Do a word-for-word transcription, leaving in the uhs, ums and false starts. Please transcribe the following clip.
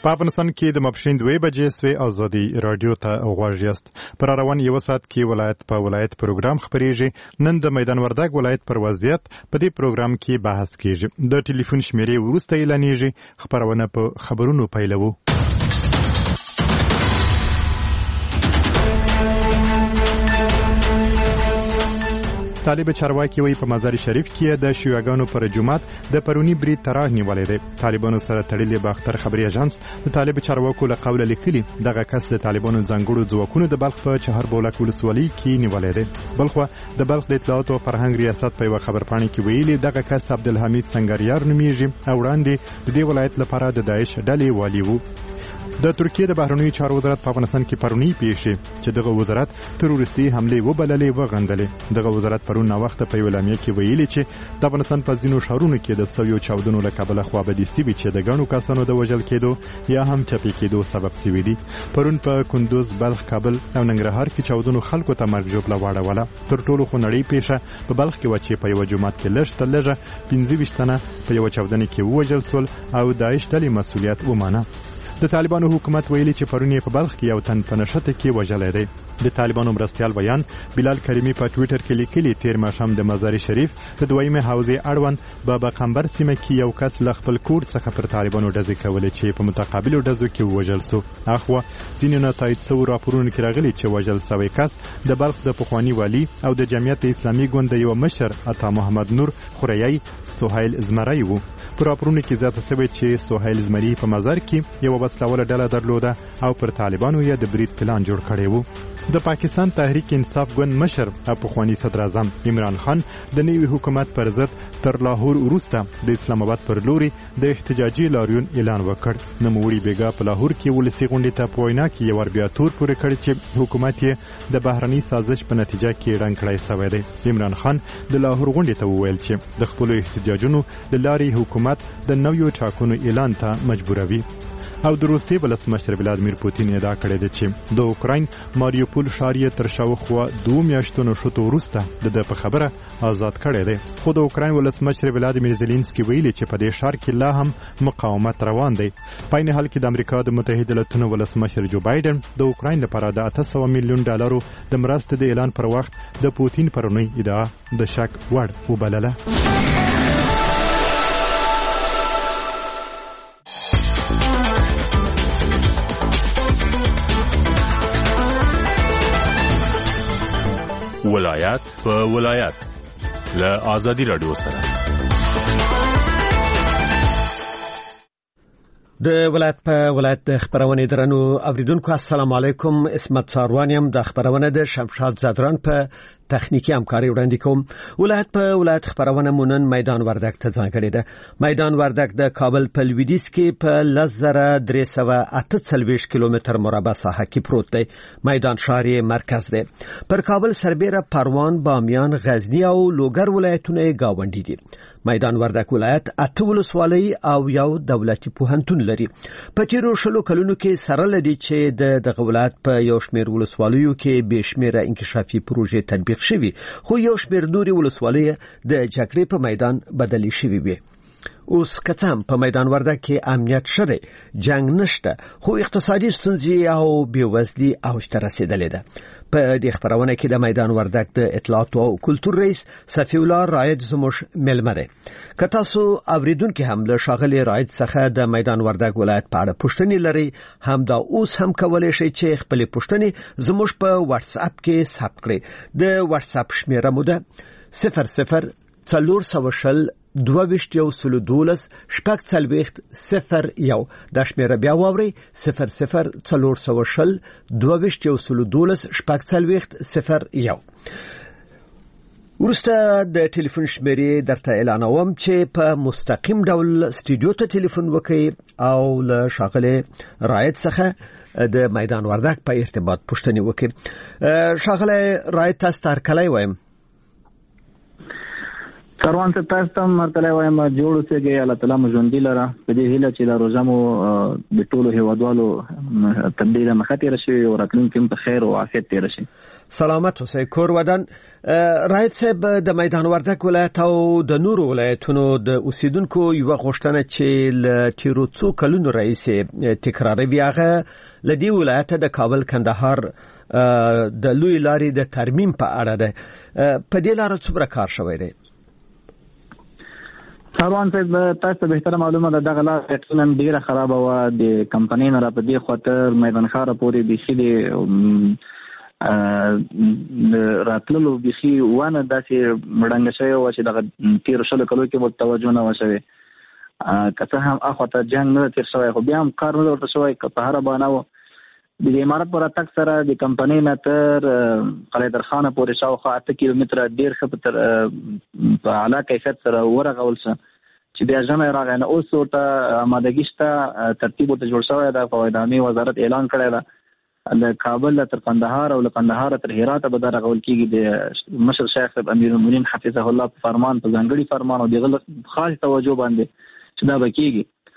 په افغانستان کې د ماپښین دوه بجې سوی ازادي رادیو ته غوږ یاست. پر روان یو ساعت کې ولایت په ولایت پروګرام خبرېږي. نن د میدان وردګ ولایت پر وضعیت په دې پروګرام کې بحث کیږي. د ټلیفون شمیرې وروسته اعلانېږي. خبرونه په خبرونو پیلوو. طالب چارواکي وایي په مزار شریف کې د شیعاګانو پر جماعت د پرونی برید تراه نیولې ده. طالبانو سره تړلې باختر خبري اژانس د طالب چارواکو له قوله لیکلي دغه کس د طالبانو ځانګړو ځواکونو د بلخ په چهاربولک ولسوالۍ کې نیولې ده. بلخو د بلخ د اطلاعات او فرهنګ ریاست په یو خبرپاڼه کې ویلي دغه کس عبدالحمید سنگریار نومیږي او وړاندې د دې ولایت لپاره د داعش ډلې والی وو. د ترکیه د بهرنیو چارو وزارت په افغانستان کې پرونی پیښې چې دغه وزارت تروریستي حمله وبللې وغندلې. دغه وزارت پرون وخت په یو اعلامیه کې ویلي چې د افغانستان په ځینو ښارونو کې د سویو چاودنو له کبله خوابدي سوي چې د ګڼو کسانو د وژل کېدو یا هم چپی کېدو سبب سوي دي. پرون په کندوز، بلخ، کابل او ننګرهار کې چاودنو خلکو ته مرګ ژوبله واړوله. تر ټولو خونړۍ پیښه په بلخ کې وه چې په یو جومات کې لږ تر لږه پنځه ویشت تنه په یو چاودنه کې ووژل سول او داعش ډلې مسؤلیت ومانه. د طالبانو حکومت ویلي چې پرون یې په بلخ کې یو تن په نښته کې وژلی دی. د طالبانو مرستیال بیان بلال کریمي په ټویټر کې لیکلي تیر ماښام د مزار شریف د دویمې حوزې اړوند په بقمبر سیمه کې یو کس له خپل کور څخه پر طالبانو ډزې کولې چې په متقابلو ډزو کې ووژل سو. اخوا ځینې نتایج سوو راپورونو کې راغلي چې وژل سوی کس د بلخ د پخواني والي او د جمعیت اسلامي ګوند د یو مشر عطا محمد نور خوریی سهیل زمری وو. پر راپورونو کې زیاته شوې چې سهیل زمری په مزار کې یو وسلواله ډله درلوده او پر طالبانو یې د برید پلان جوړ کړی وو. د پاکستان تحریک انصاف ګوند مشر او پخوانی صدر اعظم عمران خان د نوي حکومت پر ضد تر لاهور وروسته د اسلام آباد پر لوري د احتجاجي لاریون اعلان وکړ. نوموړي بیګا په لاهور کې ولسي غونډې ته په وینا کې یو ور بیا تور پورې کړ چې حکومت یې د بهرني سازش په نتیجه کې رنګ کړی شوی دی. عمران خان د لاهور غونډې ته وویل چې د خپلو احتجاجونو د لارې حکومت د نویو ټاکنو اعلان ته مجبوروي. او د روسیې ولسمشر ولادیمیر پوتین ادعا کړې ده چې د اوکراین ماریوپول ښار یې تر شاوخوا دوه میاشتو نښتو وروسته د ده په خبره آزاد کړی دی. خو د اوکراین ولسمشر ولادیمیر زلینسکي ویلي چې په دې ښار کې لا هم مقاومت روان دی. په عین حال کې د امریکا د متحده ایالاتونو ولسمشر جو بایدن د اوکراین لپاره د اته سوه میلیون ډالرو د مرستې د اعلان پر وخت د پوتین پرونی ادعا د شک وړ وبلله. ولایت په ولایت له آزادي رادیو سره د ولایت په ولایت د خبرونه درنو اوریدونکو السلام علیکم. اسمت ساروانیم د خبرونه د شمشاد زادران په تخنیکی همکاري وړاندې کوم. ولایت په ولایت خبرونه مونن میدان وردګ ته ځانګړې ده. میدان وردګ د کابل په لویدیځ کې په لزره درې سوه اته څلوېښت کیلومتر مربع ساحه کې پروت دی. میدان ښار یې مرکز دی. پر کابل سربېره پروان، بامیان، غزنی او لوګر ولایتونه گاونډي دي. میدان وردګ ولایت اته ولسوالۍ او یو دولتي پوهنتون لري. په تیرو شلو کلونو کې سره لدی چې د دغه ولایت په یو شمېر ولسوالیو کې به شمېره انکشافي پروژې تطبیق شوي، خو یو شمېر نورې ولسوالۍ د جګړې په میدان بدلې شوي وي. اوس کڅم په میدان وردګ کې امنیت شته، جنگ نشته، خو اقتصادي ستونزې او بېوزلي اوج ته رسیدلې ده. په دې خبرونه کې د میدان وردګ د اطلاعات او کلتور رئیس صفی الله رائد زموږ ملمه ده. که تاسو اوریدونکو هم له شاغلي رائد څخه د میدان وردګ ولایت په اړه پوښتنې لري، هم دا اوس هم کولای شئ چې خپل پوښتنې زموږ په واتس اپ کې ثبت کړئ. د واتس اپ شمیره مو ده صفر صفر څلور سوه شل دوه ویشت یو سلو دولس شپږ څلوېښت صفر یو. دا شمیره بیا واورئ صفر صفر څلور سوه شل دوه ویشت یو سلو دولس شپږ څلوېښت صفر یو. ورسته د ټلیفون شمیرې درته اعلانوم چې په مستقیم ډول استودیو ته ټلیفون وکړئ او له شاغله رائد څخه د میدان وردګ په ارتباط پوښتنې وکړئ. شاغله رائد تاسو تر کله وایم؟ کاروان څه تاسو ته مرتله وایم جوړ اوسېږئ، الله تعالی مو ژوندي لره. په دې هیله چې دا روزه مو د ټولو هیوادوالو تر ډېره مخه تېره شي او راتلونکي هم په خیر او عافیت تېره شي. سلامت اوسئ. کور ودان راید صاحب د میدان وردګ ولایت او د نورو ولایتونو د اوسیدونکو یو غوښتنه چې ل تیرو څو کلونو رئیس تکراروي هغه ل دې ولایت د کابل کندهار د لوی لارې د ترمیم په اړه ده. په دې لار څومره کار شوی دی؟ کاروان صاحب تاسو ته بهتره معلومه ده دغه لار یقینا ډیره خرابه وه. د کمپنۍ نه را په دې خاطر میدان ښاره پورې بیخي د راتللو بیخي ونه داسې مړنګه شوې وه چې دغه تېرو شلو کلو کې ورته توجه نه وه شوې. که څه هم اخواته جنګ نه تېر شوی خو بیا هم کار نه ورته شوی که په هره بهانه وه. د امارت پر راتګ سره د کمپنۍ نه تر قلعه درخانه پورې شاوخوا اته کیلومتره ډېر ښه په اعلی کیفیت سره ورغول شو چې بیا ژمی راغی. نه اوس ورته آمادګي شته، ترتیب ورته جوړ شوی ده. په اعلامي وزارت اعلان کړی ده له کابل تر قندهار او له قندهار تر هرات به دا رغول کېږي. د مشر شیخ صاحب امیر المؤمنین حفظه الله په فرمان، په ځانګړي فرمان او دغه خاص توجه باندې چې دا به کېږي.